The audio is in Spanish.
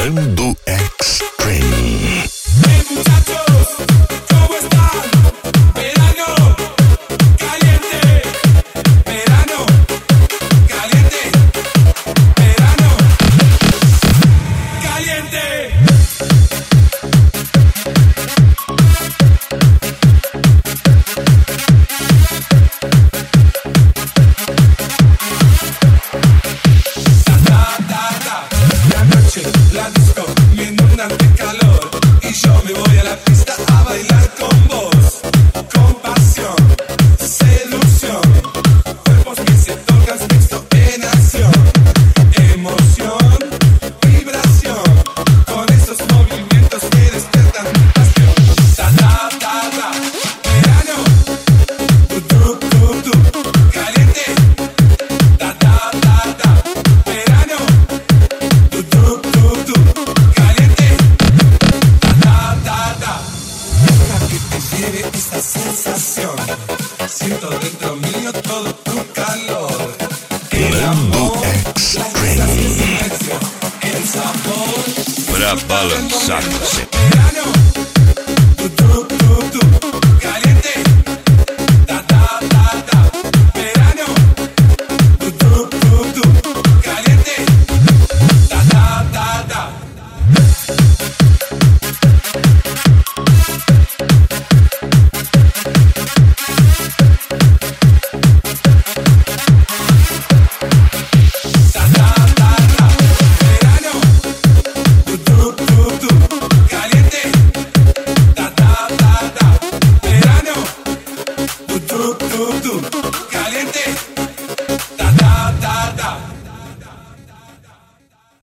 Mando Extreme. Hey muchachos, ¿cómo están? Verano caliente, verano caliente, verano caliente. La noche, la disco, me inundan de calor y yo me voy a la pista a bailar con vos, con pasión, seducción, cuerpos que se tocan, sexo en acción, emoción, vibración, con esos movimientos que despiertan mi pasión. Verano, caliente, verano. Caliente, deja que te lleve esta sensación. Siento dentro mío todo tu calor. El amor, la excitación, el sabor Para balançar-se. verano.